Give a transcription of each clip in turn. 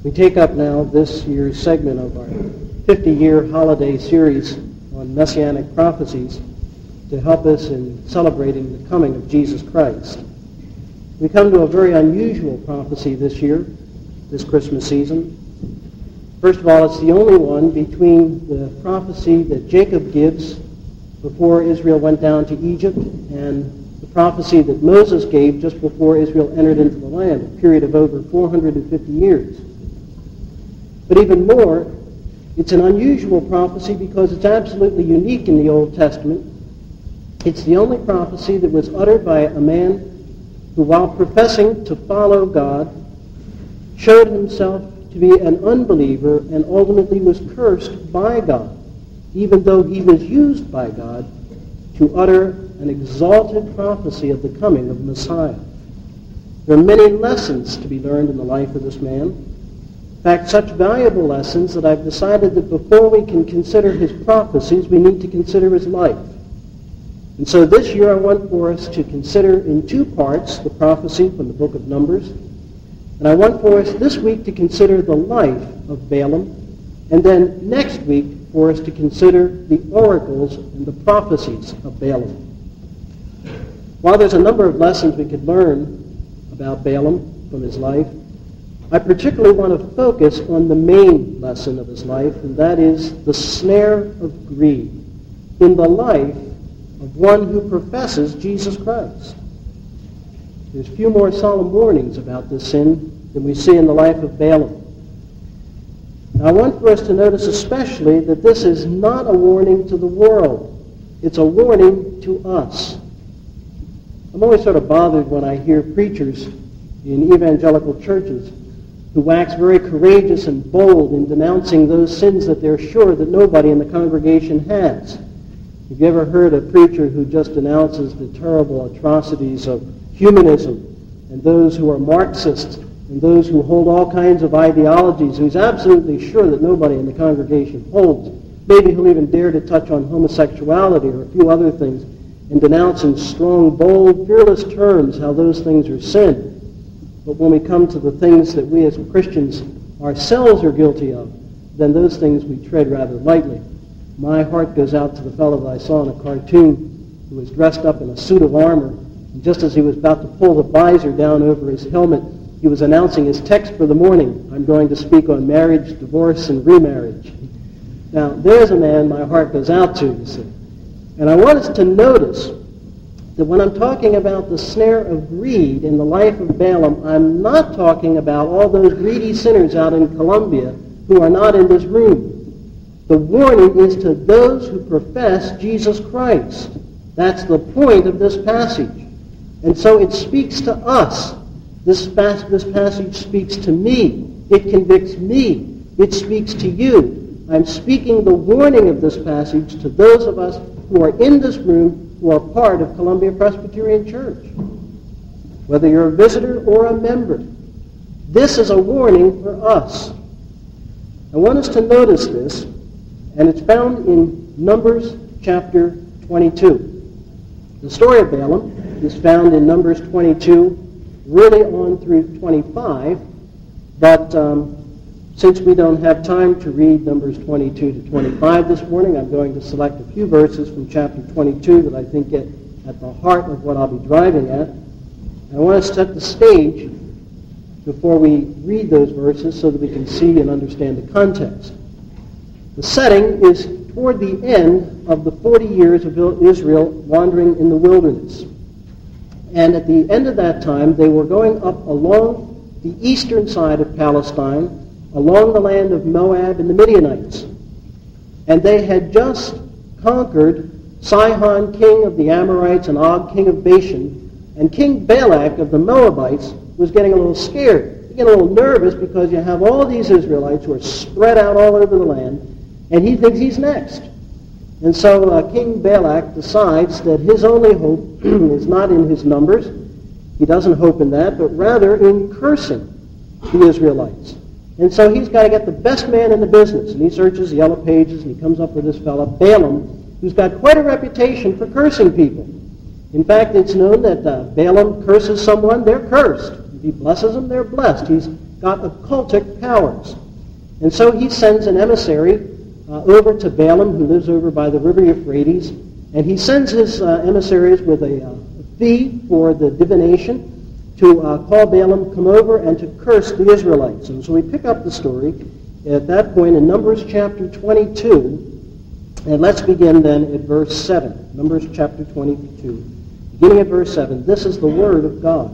We take up now this year's segment of our 50-year holiday series on Messianic prophecies to help us in celebrating the coming of Jesus Christ. We come to a very unusual prophecy this year, this Christmas season. First of all, it's the only one between the prophecy that Jacob gives before Israel went down to Egypt and the prophecy that Moses gave just before Israel entered into the land, a period of over 450 years. But even more, it's an unusual prophecy because it's absolutely unique in the Old Testament. It's the only prophecy that was uttered by a man who, while professing to follow God, showed himself to be an unbeliever and ultimately was cursed by God, even though he was used by God to utter an exalted prophecy of the coming of Messiah. There are many lessons to be learned in the life of this man. In fact, such valuable lessons that I've decided that before we can consider his prophecies, we need to consider his life. And so this year I want for us to consider in two parts the prophecy from the book of Numbers. And I want for us this week to consider the life of Balaam, and then next week for us to consider the oracles and the prophecies of Balaam. While there's a number of lessons we could learn about Balaam from his life, I particularly want to focus on the main lesson of his life, and that is the snare of greed in the life of one who professes Jesus Christ. There's few more solemn warnings about this sin than we see in the life of Balaam. Now, I want for us to notice especially that this is not a warning to the world. It's a warning to us. I'm always sort of bothered when I hear preachers in evangelical churches who wax very courageous and bold in denouncing those sins that they're sure that nobody in the congregation has. Have you ever heard a preacher who just denounces the terrible atrocities of humanism and those who are Marxists and those who hold all kinds of ideologies, who's absolutely sure that nobody in the congregation holds? Maybe he'll even dare to touch on homosexuality or a few other things and denounce in strong, bold, fearless terms how those things are sin. But when we come to the things that we as Christians ourselves are guilty of, then those things we tread rather lightly. My heart goes out to the fellow that I saw in a cartoon who was dressed up in a suit of armor, and just as he was about to pull the visor down over his helmet, he was announcing his text for the morning. I'm going to speak on marriage, divorce, and remarriage. Now, there's a man my heart goes out to, you see. And I want us to notice that when I'm talking about the snare of greed in the life of Balaam, I'm not talking about all those greedy sinners out in Colombia who are not in this room. The warning is to those who profess Jesus Christ. That's the point of this passage. And so it speaks to us. This passage speaks to me. It convicts me. It speaks to you. I'm speaking the warning of this passage to those of us who are in this room who are part of Columbia Presbyterian Church. Whether you're a visitor or a member, this is a warning for us. I want us to notice this, and it's found in Numbers chapter 22. The story of Balaam is found in Numbers 22, really on through 25, but since we don't have time to read Numbers 22 to 25 this morning, I'm going to select a few verses from chapter 22 that I think get at the heart of what I'll be driving at. And I want to set the stage before we read those verses so that we can see and understand the context. The setting is toward the end of the 40 years of Israel wandering in the wilderness. And at the end of that time, they were going up along the eastern side of Palestine, along the land of Moab and the Midianites. And they had just conquered Sihon, king of the Amorites, and Og, king of Bashan. And King Balak of the Moabites was getting a little scared, getting a little nervous because you have all these Israelites who are spread out all over the land, and he thinks he's next. And so King Balak decides that his only hope is not in his numbers. He doesn't hope in that, but rather in cursing the Israelites. And so he's got to get the best man in the business. And he searches the yellow pages, and he comes up with this fellow, Balaam, who's got quite a reputation for cursing people. In fact, it's known that Balaam curses someone, they're cursed. If he blesses them, they're blessed. got occultic powers. And so he sends an emissary over to Balaam, who lives over by the river Euphrates, and he sends his emissaries with a fee for the divination to call Balaam, come over, and to curse the Israelites. And so we pick up the story at that point in Numbers chapter 22, and let's begin then at verse 7. Numbers chapter 22, beginning at verse 7. This is the word of God.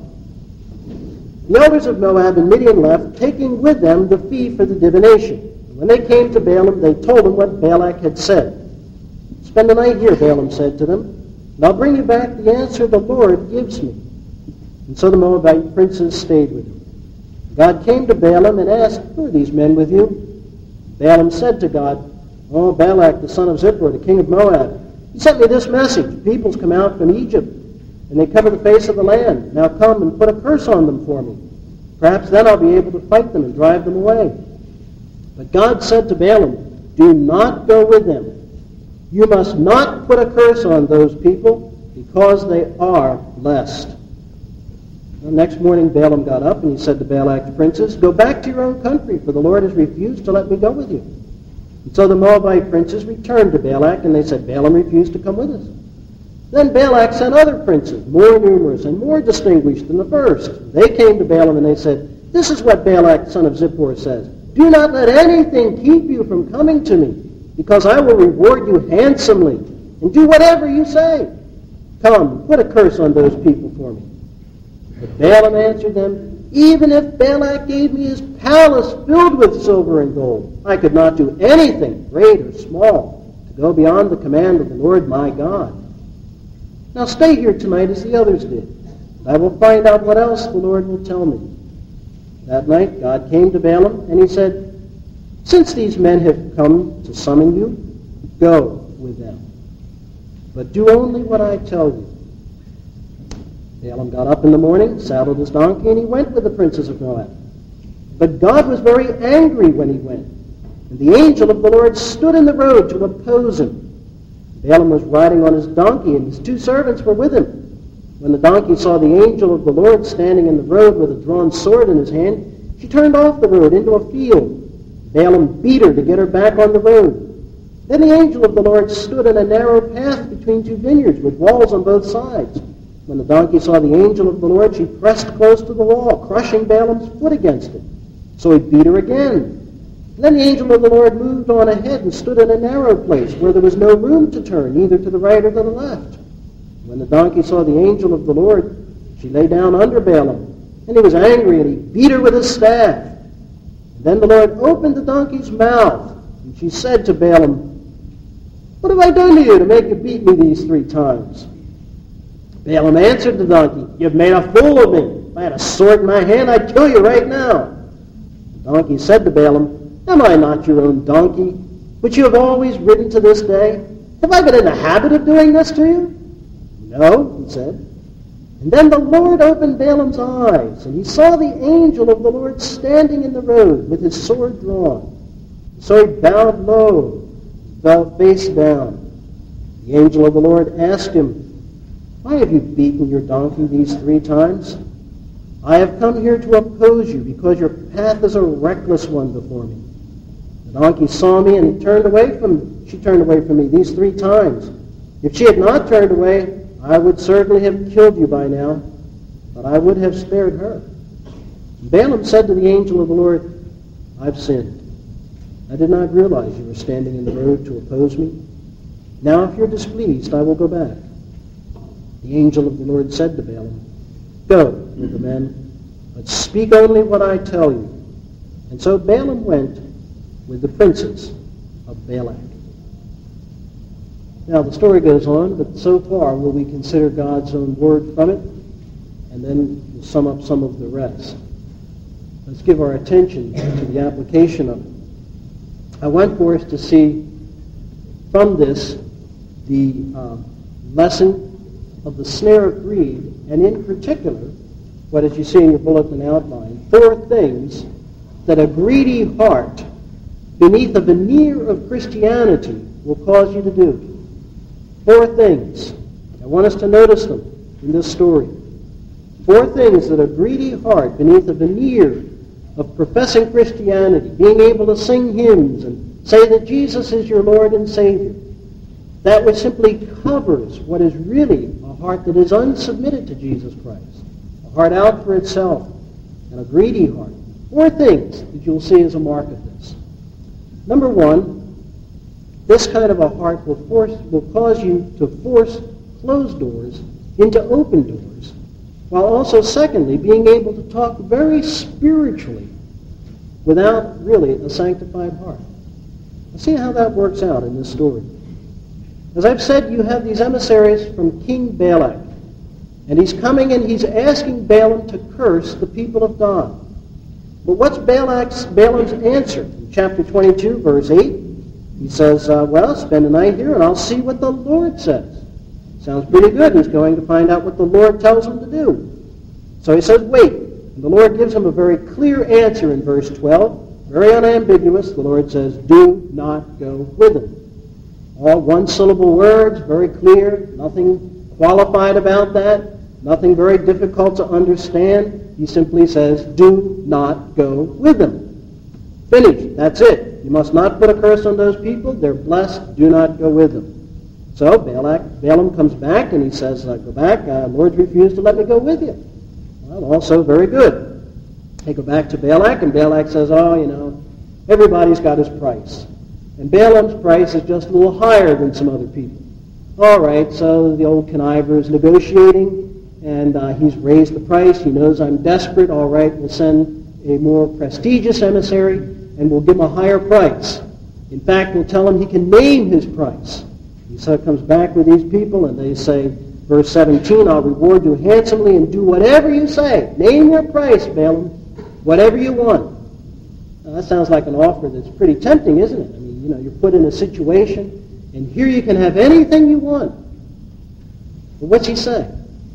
The elders of Moab and Midian left, taking with them the fee for the divination. And when they came to Balaam, they told him what Balak had said. Spend the night here, Balaam said to them, and I'll bring you back the answer the Lord gives me. And so the Moabite princes stayed with him. God came to Balaam and asked, who are these men with you? Balaam said to God, oh, Balak, the son of Zippor, the king of Moab, he sent me this message. Peoples come out from Egypt, and they cover the face of the land. Now come and put a curse on them for me. Perhaps then I'll be able to fight them and drive them away. But God said to Balaam, do not go with them. You must not put a curse on those people, because they are blessed. The next morning Balaam got up and he said to Balak's princes, go back to your own country, for the Lord has refused to let me go with you. And so the Moabite princes returned to Balak, and they said, Balaam refused to come with us. Then Balak sent other princes, more numerous and more distinguished than the first. They came to Balaam and they said, this is what Balak, son of Zippor, says. Do not let anything keep you from coming to me, because I will reward you handsomely, and do whatever you say. Come, put a curse on those people for me. But Balaam answered them, even if Balak gave me his palace filled with silver and gold, I could not do anything, great or small, to go beyond the command of the Lord my God. Now stay here tonight as the others did, and I will find out what else the Lord will tell me. That night God came to Balaam, and he said, since these men have come to summon you, go with them. But do only what I tell you. Balaam got up in the morning, saddled his donkey, and he went with the princes of Moab. But God was very angry when he went, and the angel of the Lord stood in the road to oppose him. Balaam was riding on his donkey, and his two servants were with him. When the donkey saw the angel of the Lord standing in the road with a drawn sword in his hand, she turned off the road into a field. Balaam beat her to get her back on the road. Then the angel of the Lord stood in a narrow path between two vineyards with walls on both sides. When the donkey saw the angel of the Lord, she pressed close to the wall, crushing Balaam's foot against it. So he beat her again. Then the angel of the Lord moved on ahead and stood in a narrow place where there was no room to turn, either to the right or to the left. When the donkey saw the angel of the Lord, she lay down under Balaam, and he was angry, and he beat her with his staff. Then the Lord opened the donkey's mouth, and she said to Balaam, what have I done to you to make you beat me these 3 times? Balaam answered the donkey, you've made a fool of me. If I had a sword in my hand, I'd kill you right now. The donkey said to Balaam, am I not your own donkey, which you have always ridden to this day? Have I been in the habit of doing this to you? No, he said. And then the Lord opened Balaam's eyes, and he saw the angel of the Lord standing in the road with his sword drawn. So he bowed low, fell face down. The angel of the Lord asked him, why have you beaten your donkey these 3 times? I have come here to oppose you, because your path is a reckless one before me. The donkey saw me, and she turned away from me these 3 times. If she had not turned away, I would certainly have killed you by now, but I would have spared her. Balaam said to the angel of the Lord, I've sinned. I did not realize you were standing in the road to oppose me. Now if you're displeased, I will go back. The angel of the Lord said to Balaam, go with the men, but speak only what I tell you. And so Balaam went with the princes of Balak. Now, the story goes on, but so far will we consider God's own word from it, and then we'll sum up some of the rest. Let's give our attention to the application of it. I want for us to see from this the lesson of the snare of greed, and in particular, what as you see in your bulletin outline, 4 things that a greedy heart beneath a veneer of Christianity will cause you to do. 4 things. I want us to notice them in this story. 4 things that a greedy heart beneath a veneer of professing Christianity, being able to sing hymns and say that Jesus is your Lord and Savior, that which simply covers what is really a heart that is unsubmitted to Jesus Christ, a heart out for itself, and a greedy heart. Four things that you'll see as a mark of this. Number one, this kind of a heart will cause you to force closed doors into open doors, while also, secondly, being able to talk very spiritually without really a sanctified heart. Now, see how that works out in this story. As I've said, you have these emissaries from King Balak, and he's coming and he's asking Balaam to curse the people of God. But what's Balaam's answer? In chapter 22, verse 8, he says, well, spend the night here and I'll see what the Lord says. Sounds pretty good. He's going to find out what the Lord tells him to do. So he says, wait. And the Lord gives him a very clear answer in verse 12. Very unambiguous. The Lord says, do not go with him. All one-syllable words, very clear. Nothing qualified about that. Nothing very difficult to understand. He simply says, do not go with them. Finished. That's it. You must not put a curse on those people. They're blessed. Do not go with them. So Balaam comes back and he says, go back. Lord refused to let me go with you. Well, also very good. They go back to Balak, and Balak says, everybody's got his price. And Balaam's price is just a little higher than some other people. All right, so the old conniver is negotiating, and he's raised the price. He knows I'm desperate. All right, we'll send a more prestigious emissary, and we'll give him a higher price. In fact, we'll tell him he can name his price. He so comes back with these people, and they say, verse 17, I'll reward you handsomely and do whatever you say. Name your price, Balaam, whatever you want. Now, that sounds like an offer that's pretty tempting, isn't it? I mean, you're put in a situation, and here you can have anything you want. But what's he say?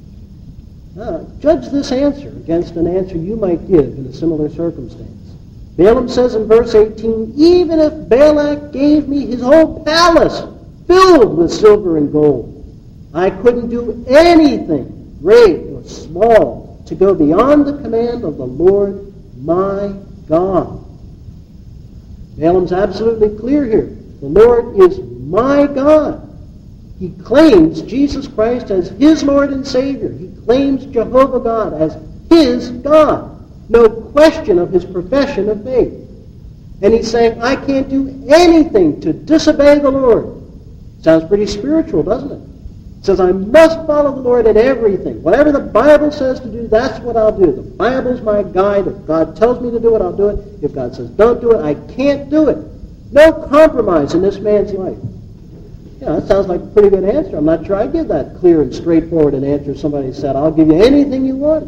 Judge this answer against an answer you might give in a similar circumstance. Balaam says in verse 18, even if Balak gave me his whole palace filled with silver and gold, I couldn't do anything, great or small, to go beyond the command of the Lord my God. Balaam's absolutely clear here. The Lord is my God. He claims Jesus Christ as his Lord and Savior. He claims Jehovah God as his God. No question of his profession of faith. And he's saying, I can't do anything to disobey the Lord. Sounds pretty spiritual, doesn't it? It says, I must follow the Lord in everything. Whatever the Bible says to do, that's what I'll do. The Bible's my guide. If God tells me to do it, I'll do it. If God says don't do it, I can't do it. No compromise in this man's life. That sounds like a pretty good answer. I'm not sure I'd give that clear and straightforward an answer if somebody said, I'll give you anything you want.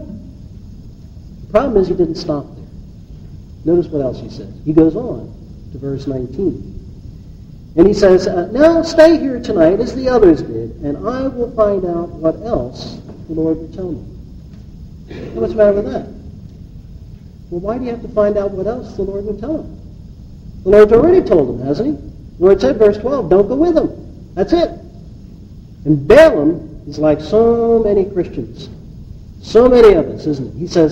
The problem is he didn't stop there. Notice what else he says. He goes on to verse 19. And he says, now stay here tonight as the others did, and I will find out what else the Lord will tell me. Now, what's the matter with that? Well, why do you have to find out what else the Lord will tell him? The Lord's already told him, hasn't he? The Lord said, verse 12, don't go with him. That's it. And Balaam is like so many Christians, so many of us, isn't he? He says,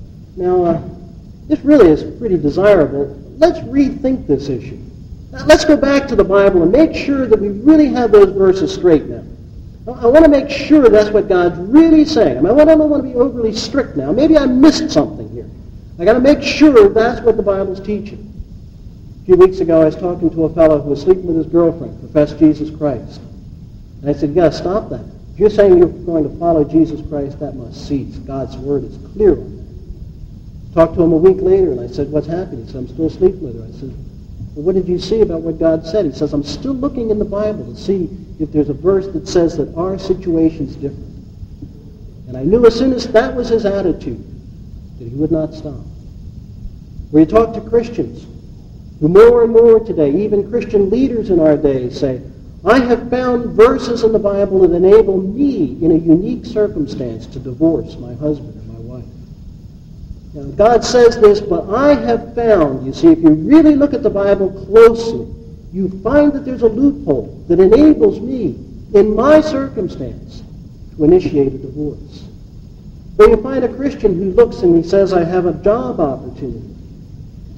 this really is pretty desirable. Let's rethink this issue. Now, let's go back to the Bible and make sure that we really have those verses straight now. I want to make sure that's what God's really saying. I don't want to be overly strict now. Maybe I missed something here. I got to make sure that's what the Bible's teaching. A few weeks ago, I was talking to a fellow who was sleeping with his girlfriend, professed Jesus Christ. And I said, you got to stop that. If you're saying you're going to follow Jesus Christ, that must cease. God's word is clear on that. Talked to him a week later, and I said, what's happening? He said, I'm still sleeping with her. I said, well, what did you see about what God said? He says, I'm still looking in the Bible to see if there's a verse that says that our situation's different. And I knew as soon as that was his attitude that he would not stop. Where you talk to Christians who more and more today, even Christian leaders in our day, say, I have found verses in the Bible that enable me in a unique circumstance to divorce my husband or my wife. Now, God says this, but I have found, you see, if you really look at the Bible closely, you find that there's a loophole that enables me, in my circumstance, to initiate a divorce. Or you find a Christian who looks and he says, I have a job opportunity.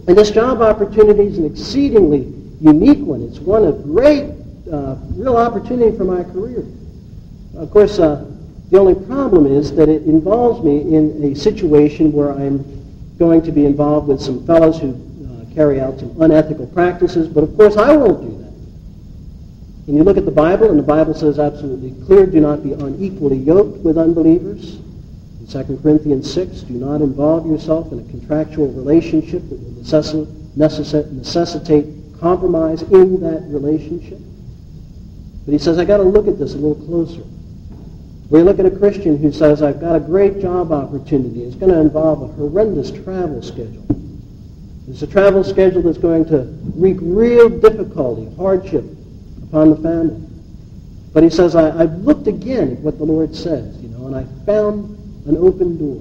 And this job opportunity is an exceedingly unique one. It's one of great, real opportunity for my career. Of course, the only problem is that it involves me in a situation where I'm going to be involved with some fellows who carry out some unethical practices, but of course I won't do that. And you look at the Bible, and the Bible says absolutely clear, do not be unequally yoked with unbelievers. In 2 Corinthians 6, do not involve yourself in a contractual relationship that will necessitate compromise in that relationship. But he says, I got to look at this a little closer. We look at a Christian who says, I've got a great job opportunity. It's going to involve a horrendous travel schedule. It's a travel schedule that's going to wreak real difficulty, hardship upon the family. But he says, I've looked again at what the Lord says, and I found an open door.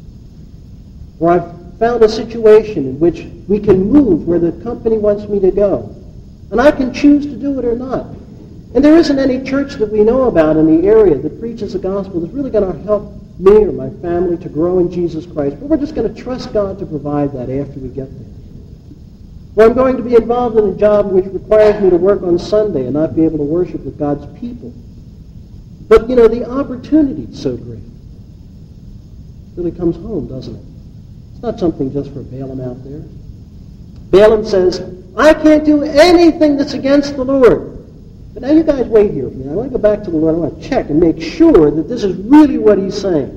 Or I've found a situation in which we can move where the company wants me to go. And I can choose to do it or not. And there isn't any church that we know about in the area that preaches the gospel that's really going to help me or my family to grow in Jesus Christ. But we're just going to trust God to provide that after we get there. Or I'm going to be involved in a job which requires me to work on Sunday and not be able to worship with God's people. But, the opportunity is so great. It really comes home, doesn't it? It's not something just for Balaam out there. Balaam says, I can't do anything that's against the Lord. But now you guys wait here for me. I want to go back to the Lord. I want to check and make sure that this is really what he's saying.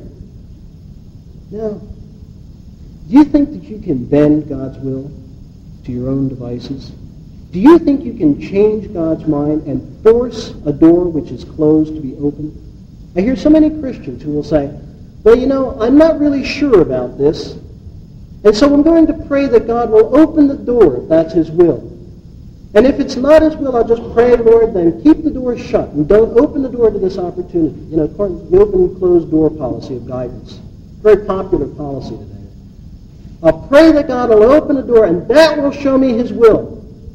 Now, do you think that you can bend God's will to your own devices? Do you think you can change God's mind and force a door which is closed to be opened? I hear so many Christians who will say, well, I'm not really sure about this, and so I'm going to pray that God will open the door if that's his will. And if it's not his will, I'll just pray, Lord, then keep the door shut and don't open the door to this opportunity. According to the open and closed door policy of guidance. Very popular policy today. I'll pray that God will open the door and that will show me his will.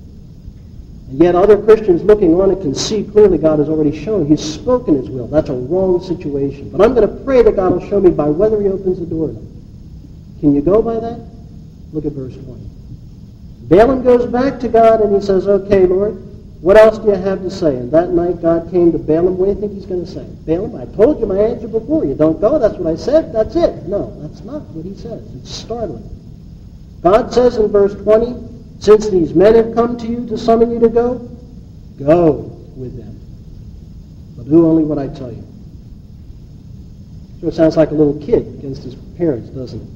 And yet other Christians looking on it can see clearly God has already shown. He's spoken his will. That's a wrong situation. But I'm going to pray that God will show me by whether he opens the door or not. Can you go by that? Look at verse 20. Balaam goes back to God and he says, okay, Lord, what else do you have to say? And that night God came to Balaam. What do you think he's going to say? Balaam, I told you my answer before. You don't go. That's what I said. That's it. No, that's not what he says. It's startling. God says in verse 20, since these men have come to you to summon you to go with them. But do only what I tell you. So it sounds like a little kid against his parents, doesn't it?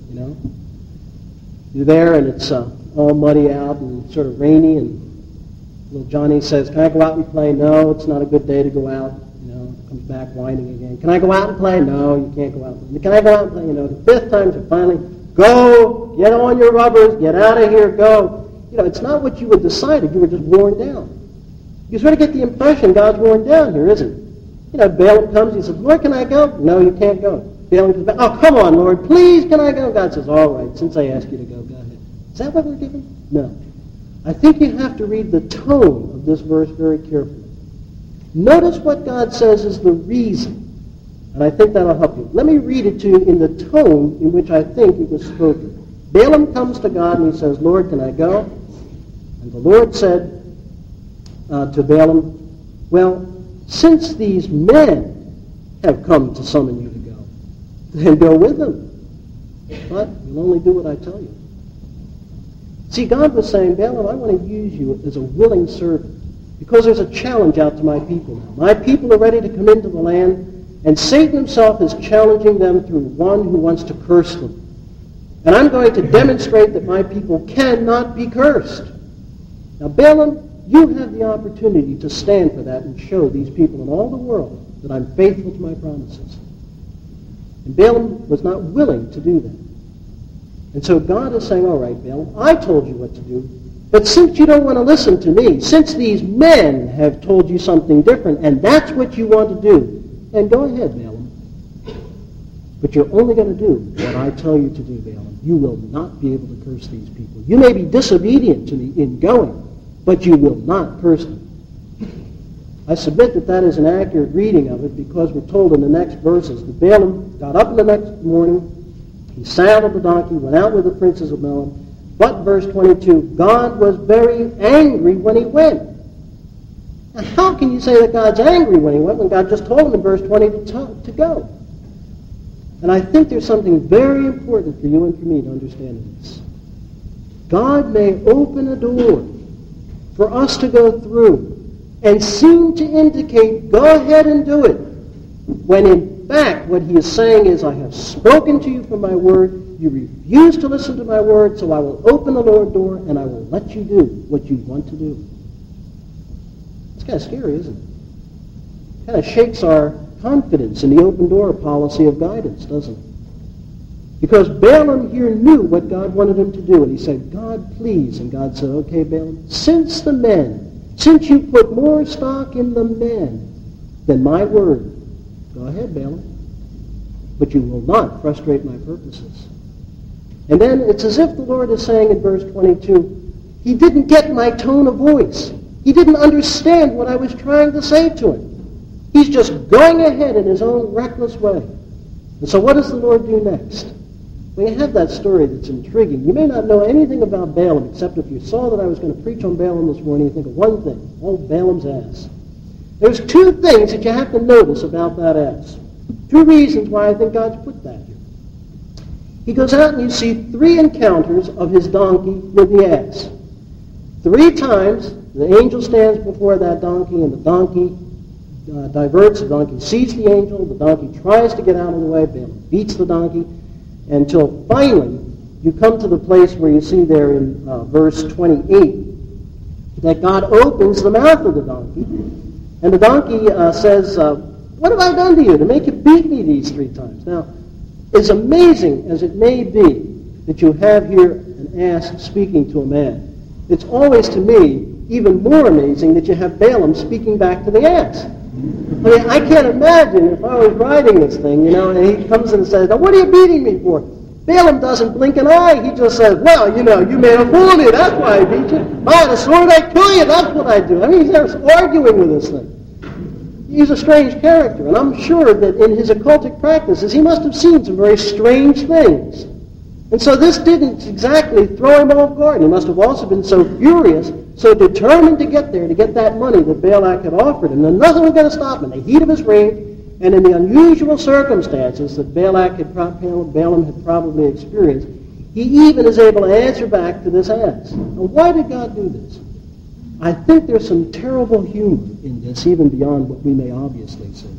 You're there and it's all muddy out and sort of rainy, and little Johnny says, can I go out and play? No, it's not a good day to go out. Comes back whining again. Can I go out and play? No, you can't go out and play. Can I go out and play? The fifth time, so finally, go, get on your rubbers, get out of here, go. It's not what you had decided. You were just worn down. You sort of get the impression God's worn down here, isn't it? Balaam comes, he says, Lord, can I go? No, you can't go. Balaam comes back, oh, come on, Lord, please, can I go? God says, all right, since I asked you to go ahead. Is that what we're given? No. I think you have to read the tone of this verse very carefully. Notice what God says is the reason, and I think that'll help you. Let me read it to you in the tone in which I think it was spoken. Balaam comes to God and he says, Lord, can I go? And the Lord said to Balaam, well, since these men have come to summon you to go, then go with them. But you'll only do what I tell you. See, God was saying, Balaam, I want to use you as a willing servant because there's a challenge out to my people now. My people are ready to come into the land, and Satan himself is challenging them through one who wants to curse them. And I'm going to demonstrate that my people cannot be cursed. Now, Balaam, you have the opportunity to stand for that and show these people in all the world that I'm faithful to my promises. And Balaam was not willing to do that. And so God is saying, all right, Balaam, I told you what to do, but since you don't want to listen to me, since these men have told you something different, and that's what you want to do, then go ahead, Balaam. But you're only going to do what I tell you to do, Balaam. You will not be able to curse these people. You may be disobedient to me in going, but you will not curse them. I submit that that is an accurate reading of it because we're told in the next verses that Balaam got up in the next morning, he saddled the donkey, went out with the princes of Moab, But, verse 22, God was very angry when he went. Now, how can you say that God's angry when he went when God just told him in verse 20 to go? And I think there's something very important for you and for me to understand in this. God may open a door for us to go through and seem to indicate, go ahead and do it, when in fact what he is saying is, I have spoken to you from my word, you refuse to listen to my word, so I will open the Lord door and I will let you do what you want to do. It's kind of scary, isn't it? It kind of shakes our confidence in the open door policy of guidance, doesn't it? Because Balaam here knew what God wanted him to do, and he said, God, please. And God said, okay, Balaam, since you put more stock in the men than my word, go ahead, Balaam. But you will not frustrate my purposes. And then it's as if the Lord is saying in verse 22, he didn't get my tone of voice. He didn't understand what I was trying to say to him. He's just going ahead in his own reckless way. And so what does the Lord do next? Well, you have that story that's intriguing. You may not know anything about Balaam, except if you saw that I was going to preach on Balaam this morning, you think of one thing, old Balaam's ass. There's two things that you have to notice about that ass. Two reasons why I think God's put that here. He goes out and you see 3 encounters of his donkey with the ass. 3 times the angel stands before that donkey, and the donkey diverts. The donkey sees the angel. The donkey tries to get out of the way. Balaam beats the donkey until finally you come to the place where you see there in verse 28 that God opens the mouth of the donkey. And the donkey says, what have I done to you to make you beat me these 3 times? Now, as amazing as it may be that you have here an ass speaking to a man, it's always to me even more amazing that you have Balaam speaking back to the ass. I mean, I can't imagine if I was riding this thing, and he comes and says, now what are you beating me for? Balaam doesn't blink an eye. He just says, well, you made a fool of me. That's why I beat you. If I had a sword, I'd kill you. That's what I do. I mean, he's arguing with this thing. He's a strange character, and I'm sure that in his occultic practices, he must have seen some very strange things. And so this didn't exactly throw him off guard. He must have also been so furious, so determined to get there, to get that money that Balak had offered him. And nothing was going to stop him. In the heat of his rage, and in the unusual circumstances that Balaam had probably experienced, he even is able to answer back to this ass. Now, why did God do this? I think there's some terrible humor in this, even beyond what we may obviously see.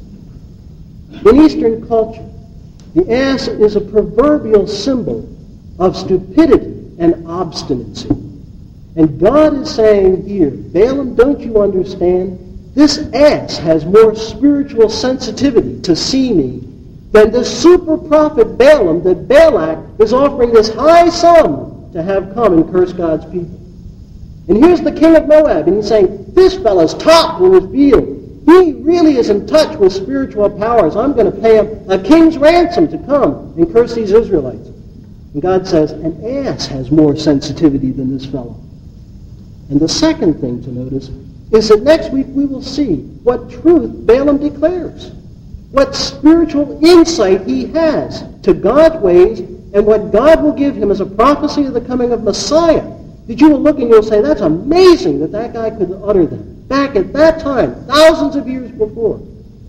In Eastern culture, the ass is a proverbial symbol of stupidity and obstinacy. And God is saying here, Balaam, don't you understand? This ass has more spiritual sensitivity to see me than the super prophet Balaam that Balak is offering this high sum to have come and curse God's people. And here's the king of Moab, and he's saying, this fellow's top in his field. He really is in touch with spiritual powers. I'm going to pay him a king's ransom to come and curse these Israelites. And God says, an ass has more sensitivity than this fellow. And the second thing to notice is that next week we will see what truth Balaam declares, what spiritual insight he has to God's ways, and what God will give him as a prophecy of the coming of Messiah. That you will look and you'll say, that's amazing that guy could utter that. Back at that time, thousands of years before,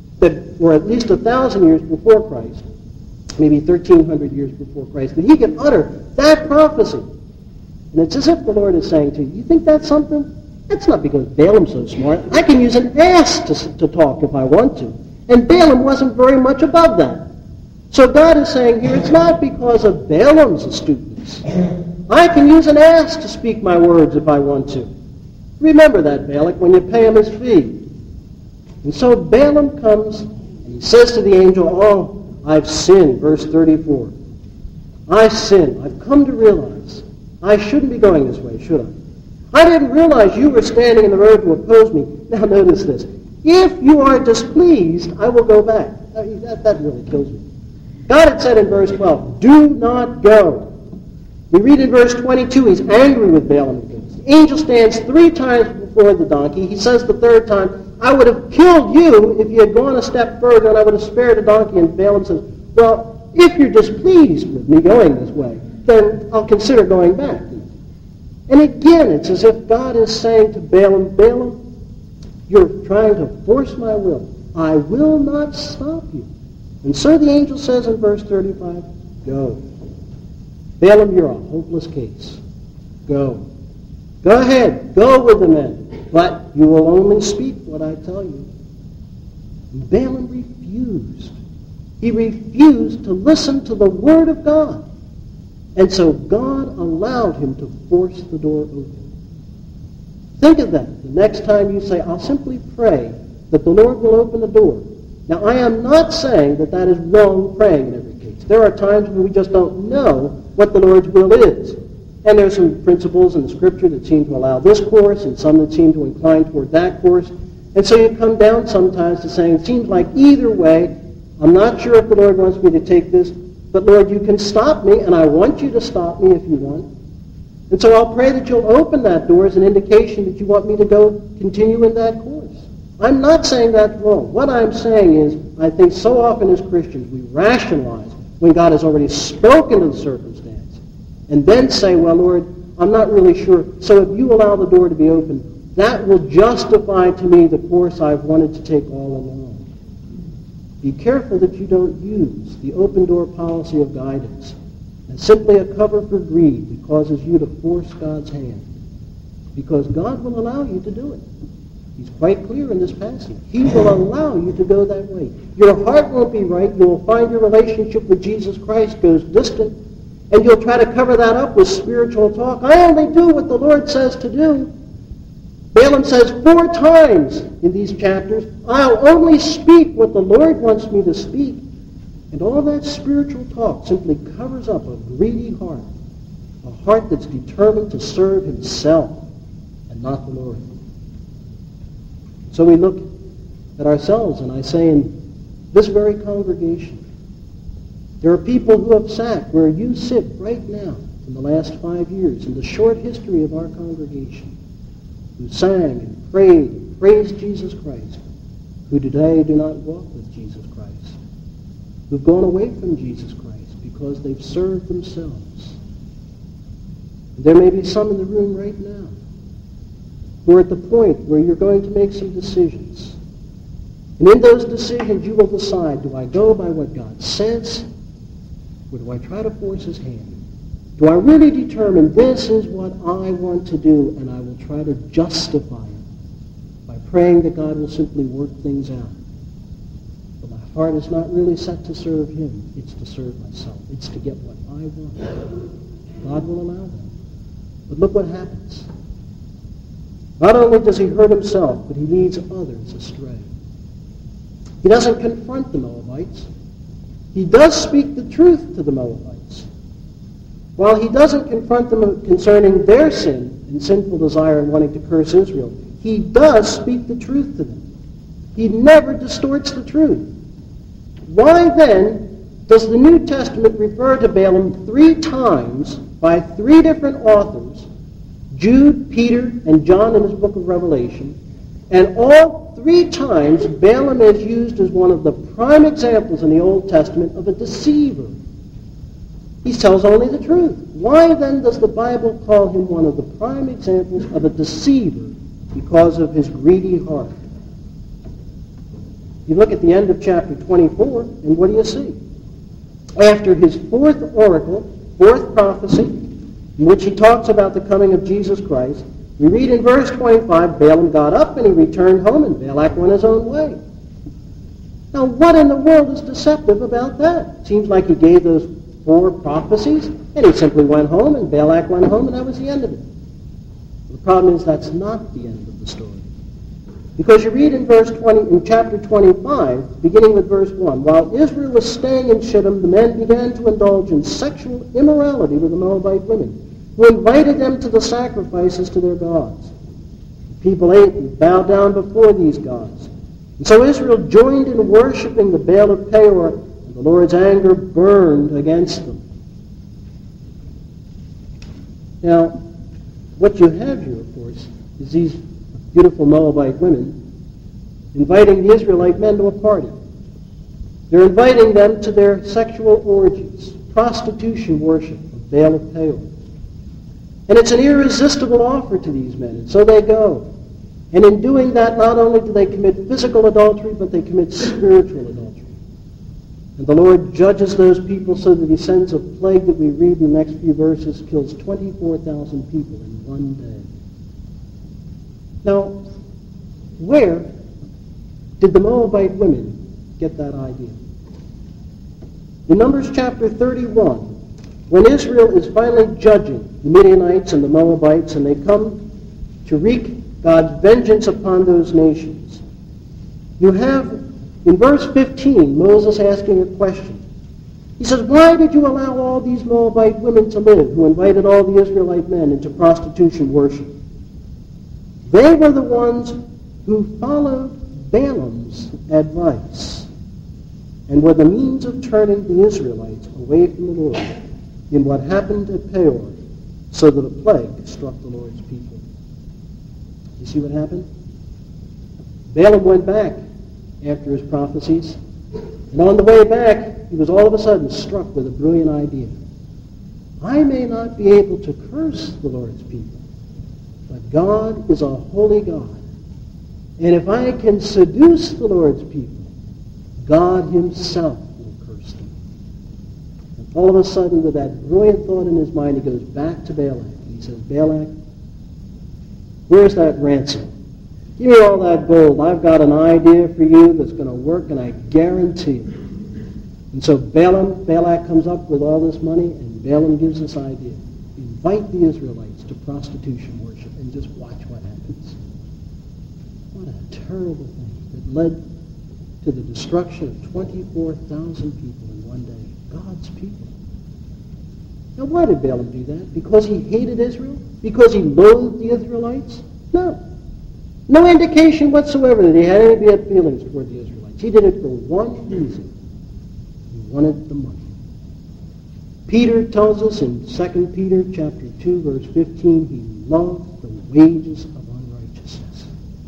or at least 1,000 years before Christ, maybe 1,300 years before Christ, that he could utter that prophecy. And it's as if the Lord is saying to you, you think that's something? That's not because Balaam's so smart. I can use an ass to talk if I want to. And Balaam wasn't very much above that. So God is saying here, it's not because of Balaam's astuteness. I can use an ass to speak my words if I want to. Remember that, Balak, when you pay him his fee. And so Balaam comes and he says to the angel, oh, I've sinned, verse 34. I've sinned. I've come to realize I shouldn't be going this way, should I? I didn't realize you were standing in the road to oppose me. Now notice this. If you are displeased, I will go back. That really kills me. God had said in verse 12, do not go. We read in verse 22, he's angry with Balaam. The angel stands 3 times before the donkey. He says the 3rd time, I would have killed you if you had gone a step further, and I would have spared the donkey. And Balaam says, well, if you're displeased with me going this way, then I'll consider going back. And again, it's as if God is saying to Balaam, Balaam, you're trying to force my will. I will not stop you. And so the angel says in verse 35, go. Balaam, you're a hopeless case. Go. Go ahead. Go with the men. But you will only speak what I tell you. And Balaam refused. He refused to listen to the word of God. And so God allowed him to force the door open. Think of that. The next time you say, I'll simply pray that the Lord will open the door. Now, I am not saying that that is wrong praying in every case. There are times when we just don't know what the Lord's will is. And there's some principles in the Scripture that seem to allow this course and some that seem to incline toward that course. And so you come down sometimes to saying, it seems like either way, I'm not sure if the Lord wants me to take this, but Lord, you can stop me, and I want you to stop me if you want. And so I'll pray that you'll open that door as an indication that you want me to go continue in that course. I'm not saying that's wrong. What I'm saying is, I think so often as Christians we rationalize when God has already spoken to the circumstance and then say, well, Lord, I'm not really sure. So if you allow the door to be open, that will justify to me the course I've wanted to take all along. Be careful that you don't use the open door policy of guidance as simply a cover for greed that causes you to force God's hand. Because God will allow you to do it. He's quite clear in this passage. He will allow you to go that way. Your heart won't be right. You will find your relationship with Jesus Christ goes distant. And you'll try to cover that up with spiritual talk. I only do what the Lord says to do. Balaam says 4 times in these chapters, I'll only speak what the Lord wants me to speak. And all that spiritual talk simply covers up a greedy heart, a heart that's determined to serve himself and not the Lord. So we look at ourselves, and I say in this very congregation, there are people who have sat where you sit right now in the last 5 years in the short history of our congregation, who sang and prayed and praised Jesus Christ, who today do not walk with Jesus Christ, who've gone away from Jesus Christ because they've served themselves. And there may be some in the room right now who are at the point where you're going to make some decisions. And in those decisions you will decide, do I go by what God says, or do I try to force his hand? Do I really determine this is what I want to do, and I will try to justify it by praying that God will simply work things out? But my heart is not really set to serve him. It's to serve myself. It's to get what I want. God will allow that. But look what happens. Not only does he hurt himself, but he leads others astray. He doesn't confront the Moabites. He does speak the truth to the Moabites. While he doesn't confront them concerning their sin and sinful desire in wanting to curse Israel, he does speak the truth to them. He never distorts the truth. Why then does the New Testament refer to Balaam 3 times by 3 different authors, Jude, Peter, and John in his book of Revelation, and all 3 times Balaam is used as one of the prime examples in the Old Testament of a deceiver? He tells only the truth. Why then does the Bible call him one of the prime examples of a deceiver? Because of his greedy heart. You look at the end of chapter 24, and what do you see? After his 4th oracle, 4th prophecy, in which he talks about the coming of Jesus Christ, we read in verse 25, Balaam got up and he returned home, and Balak went his own way. Now, what in the world is deceptive about that? It seems like he gave those 4 prophecies, and he simply went home, and Balak went home, and that was the end of it. The problem is that's not the end of the story. Because you read in chapter 25, beginning with verse 1, while Israel was staying in Shittim, the men began to indulge in sexual immorality with the Moabite women, who invited them to the sacrifices to their gods. The people ate and bowed down before these gods. And so Israel joined in worshiping the Baal of Peor, and the Lord's anger burned against them. Now, what you have here, of course, is these beautiful Moabite women inviting the Israelite men to a party. They're inviting them to their sexual orgies, prostitution worship of Baal of Peor. And it's an irresistible offer to these men. And so they go. And in doing that, not only do they commit physical adultery, but they commit spiritual adultery. And the Lord judges those people so that he sends a plague that we read in the next few verses, kills 24,000 people in one day. Now, where did the Moabite women get that idea? In Numbers chapter 31, when Israel is finally judging the Midianites and the Moabites, and they come to wreak God's vengeance upon those nations, you have, in verse 15, Moses asking a question. He says, why did you allow all these Moabite women to live who invited all the Israelite men into prostitution worship? They were the ones who followed Balaam's advice and were the means of turning the Israelites away from the Lord in what happened at Peor, so that a plague struck the Lord's people. You see what happened? Balaam went back after his prophecies, and on the way back, he was all of a sudden struck with a brilliant idea. I may not be able to curse the Lord's people, but God is a holy God. And if I can seduce the Lord's people, God himself will curse them. And all of a sudden, with that brilliant thought in his mind, he goes back to Balak. And he says, Balak, where's that ransom? Give me all that gold. I've got an idea for you that's going to work, and I guarantee it. And so Balak comes up with all this money, and Balaam gives this idea. Invite the Israelites to prostitution worship and just watch what happens. What a terrible thing that led to the destruction of 24,000 people in one day. God's people. Now, why did Balaam do that? Because he hated Israel? Because he loathed the Israelites? No. No indication whatsoever that he had any bad feelings toward the Israelites. He did it for one reason. He wanted the money. Peter tells us in 2 Peter chapter 2, verse 15, he loved the wages of unrighteousness.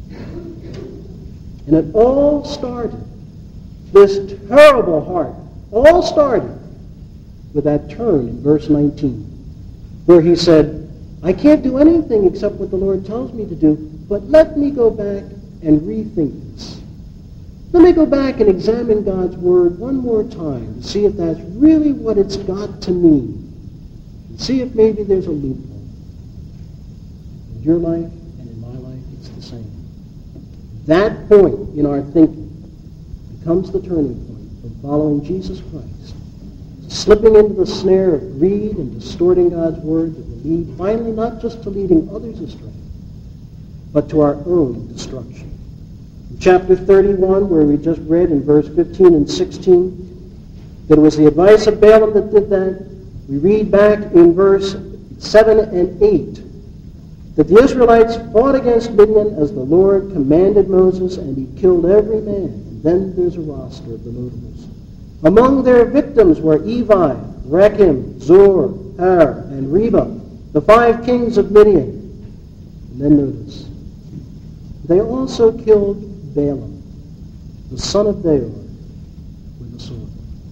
And it all started, this terrible heart, all started with that turn in verse 19, where he said, I can't do anything except what the Lord tells me to do, but let me go back and rethink this. Let me go back and examine God's Word one more time to see if that's really what it's got to mean. And see if maybe there's a loophole. In your life and in my life, it's the same. That point in our thinking becomes the turning point from following Jesus Christ, slipping into the snare of greed and distorting God's Word that will lead finally not just to leading others astray, but to our own destruction. In chapter 31, where we just read in verse 15 and 16, that it was the advice of Balaam that did that, we read back in verse 7 and 8 that the Israelites fought against Midian as the Lord commanded Moses, and he killed every man. And then there's a roster of the notables. Among their victims were Evi, Rechem, Zor, Ar, and Reba, the 5 kings of Midian. And then notice, they also killed Balaam, the son of Beor, with a sword.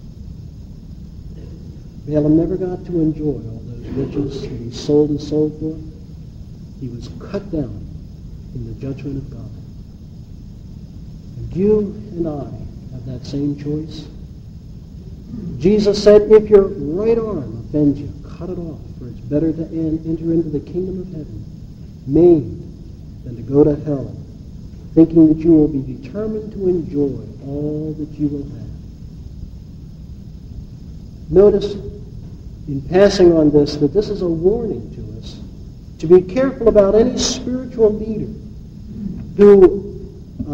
Balaam never got to enjoy all those riches that he sold his soul for. He was cut down in the judgment of God. And you and I have that same choice. Jesus said, if your right arm offends you, cut it off, for it's better to enter into the kingdom of heaven maimed than to go to hell, thinking that you will be determined to enjoy all that you will have. Notice, in passing on this, that this is a warning to us to be careful about any spiritual leader who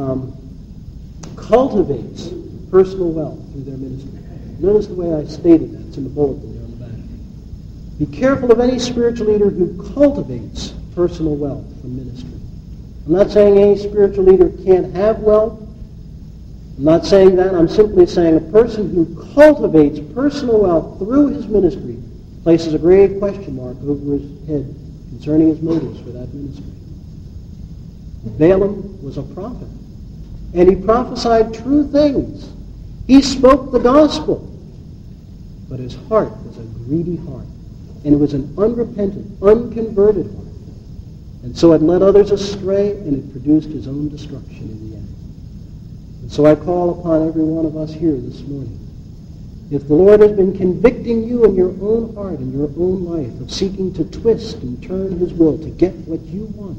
cultivates personal wealth through their ministry. Notice the way I stated that. It's in the bulletin there on the back. Be careful of any spiritual leader who cultivates personal wealth from ministry. I'm not saying any spiritual leader can't have wealth. I'm not saying that. I'm simply saying a person who cultivates personal wealth through his ministry places a grave question mark over his head concerning his motives for that ministry. Balaam was a prophet, and he prophesied true things. He spoke the gospel, but his heart was a greedy heart. And it was an unrepentant, unconverted heart. And so it led others astray, and it produced his own destruction in the end. And so I call upon every one of us here this morning. If the Lord has been convicting you in your own heart, in your own life, of seeking to twist and turn his will to get what you want,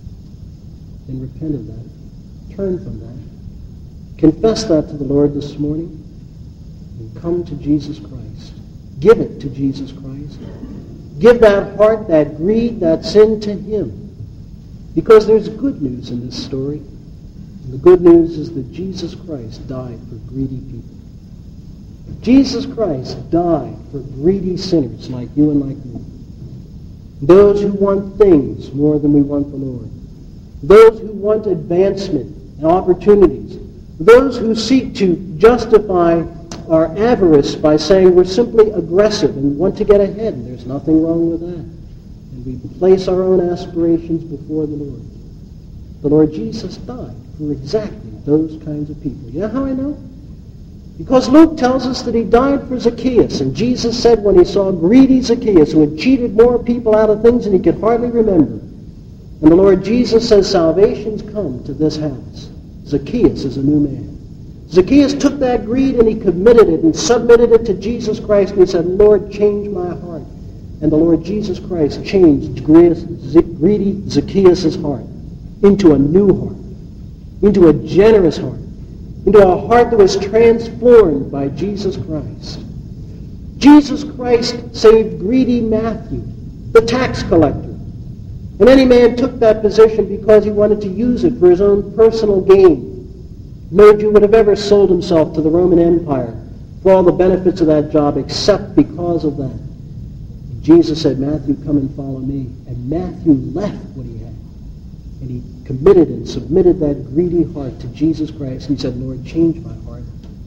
then repent of that. Turn from that. Confess that to the Lord this morning, and come to Jesus Christ. Give it to Jesus Christ. Give that heart, that greed, that sin to him. Because there's good news in this story. And the good news is that Jesus Christ died for greedy people. Jesus Christ died for greedy sinners like you and like me. Those who want things more than we want the Lord. Those who want advancement and opportunities. Those who seek to justify our avarice by saying we're simply aggressive and want to get ahead, and there's nothing wrong with that. And we place our own aspirations before the Lord. The Lord Jesus died for exactly those kinds of people. You know how I know? Because Luke tells us that he died for Zacchaeus, and Jesus said when he saw greedy Zacchaeus, who had cheated more people out of things than he could hardly remember, and the Lord Jesus says, salvation's come to this house. Zacchaeus is a new man. Zacchaeus took that greed and he committed it and submitted it to Jesus Christ, and he said, Lord, change my heart. And the Lord Jesus Christ changed greedy Zacchaeus' heart into a new heart, into a generous heart, into a heart that was transformed by Jesus Christ. Jesus Christ saved greedy Matthew, the tax collector. And any man took that position because he wanted to use it for his own personal gain. No Jew would have ever sold himself to the Roman Empire for all the benefits of that job except because of that. Jesus said, Matthew, come and follow me. And Matthew left what he had. And he committed and submitted that greedy heart to Jesus Christ. And he said, Lord, change my heart.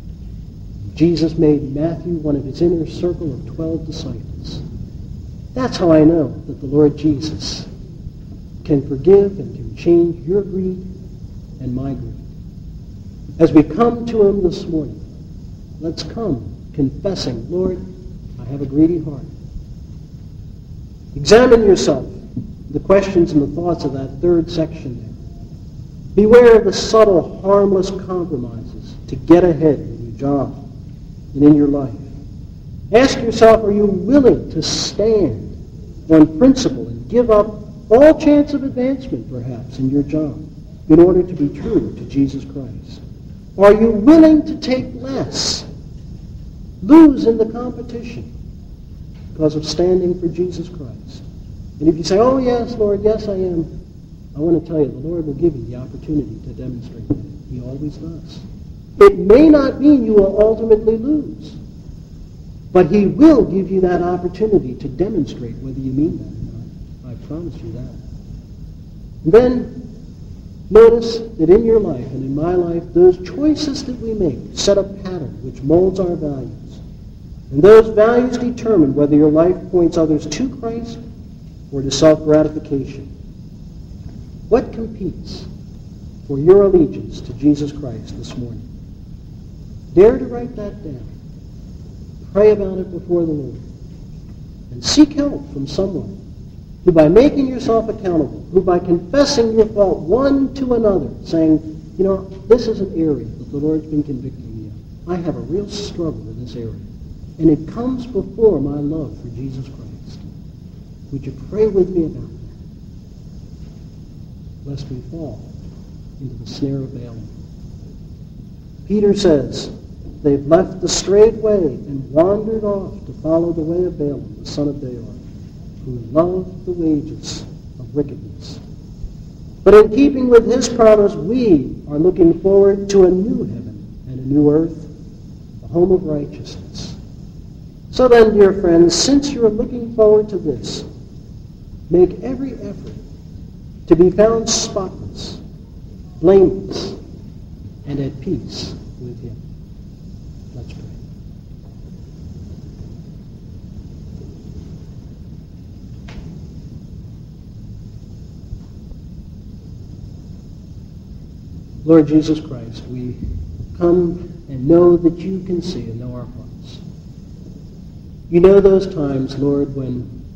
Jesus made Matthew one of his inner circle of 12 disciples. That's how I know that the Lord Jesus can forgive and can change your greed and my greed. As we come to him this morning, let's come confessing, Lord, I have a greedy heart. Examine yourself, the questions and the thoughts of that third section there. Beware of the subtle, harmless compromises to get ahead in your job and in your life. Ask yourself, are you willing to stand on principle and give up all chance of advancement, perhaps, in your job in order to be true to Jesus Christ? Are you willing to take less, lose in the competition because of standing for Jesus Christ? And if you say, oh, yes, Lord, yes, I am, I want to tell you, the Lord will give you the opportunity to demonstrate that. He always does. It may not mean you will ultimately lose, but he will give you that opportunity to demonstrate whether you mean that or not. I promise you that. And then notice that in your life and in my life, those choices that we make set a pattern which molds our values. And those values determine whether your life points others to Christ or to self-gratification. What competes for your allegiance to Jesus Christ this morning? Dare to write that down. Pray about it before the Lord. And seek help from someone who, by making yourself accountable, who by confessing your fault one to another, saying, you know, this is an area that the Lord's been convicting me of. I have a real struggle in this area. And it comes before my love for Jesus Christ. Would you pray with me about that? Lest we fall into the snare of Balaam. Peter says, they've left the straight way and wandered off to follow the way of Balaam, the son of Beor, who loved the wages of wickedness. But in keeping with his promise, we are looking forward to a new heaven and a new earth, a home of righteousness. So then, dear friends, since you're looking forward to this, make every effort to be found spotless, blameless, and at peace with him. Let's pray. Lord Jesus Christ, we come and know that you can see and know our hearts. You know those times, Lord, when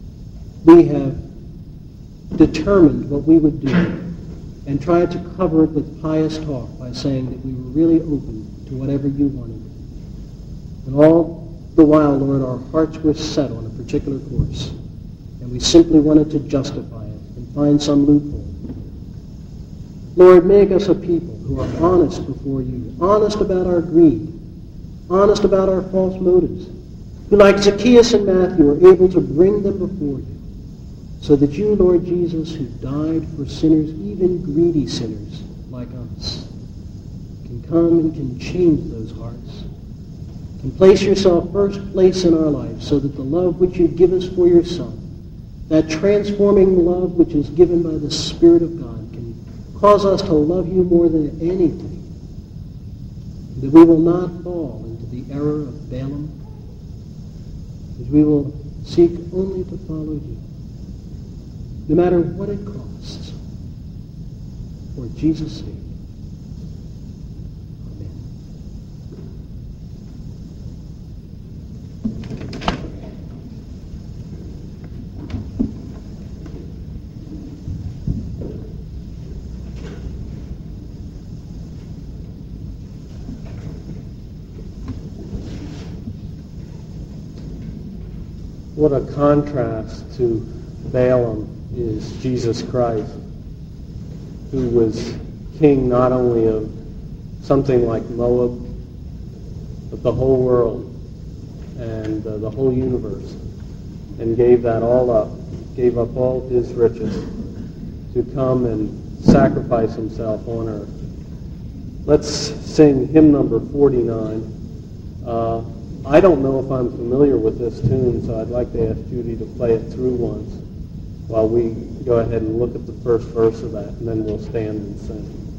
we have determined what we would do and tried to cover it with pious talk by saying that we were really open to whatever you wanted. And all the while, Lord, our hearts were set on a particular course, and we simply wanted to justify it and find some loophole. Lord, make us a people who are honest before you, honest about our greed, honest about our false motives, who, like Zacchaeus and Matthew, are able to bring them before you, so that you, Lord Jesus, who died for sinners, even greedy sinners like us, can come and can change those hearts, can place yourself first place in our life, so that the love which you give us for your Son, that transforming love which is given by the Spirit of God, can cause us to love you more than anything, that we will not fall into the error of Balaam, that we will seek only to follow you, no matter what it costs, for Jesus' sake. What a contrast to Balaam is Jesus Christ, who was king not only of something like Moab, but the whole world and the whole universe, and gave that all up, gave up all his riches to come and sacrifice himself on earth. Let's sing hymn number 49. I don't know if I'm familiar with this tune, so I'd like to ask Judy to play it through once while we go ahead and look at the first verse of that, and then we'll stand and sing.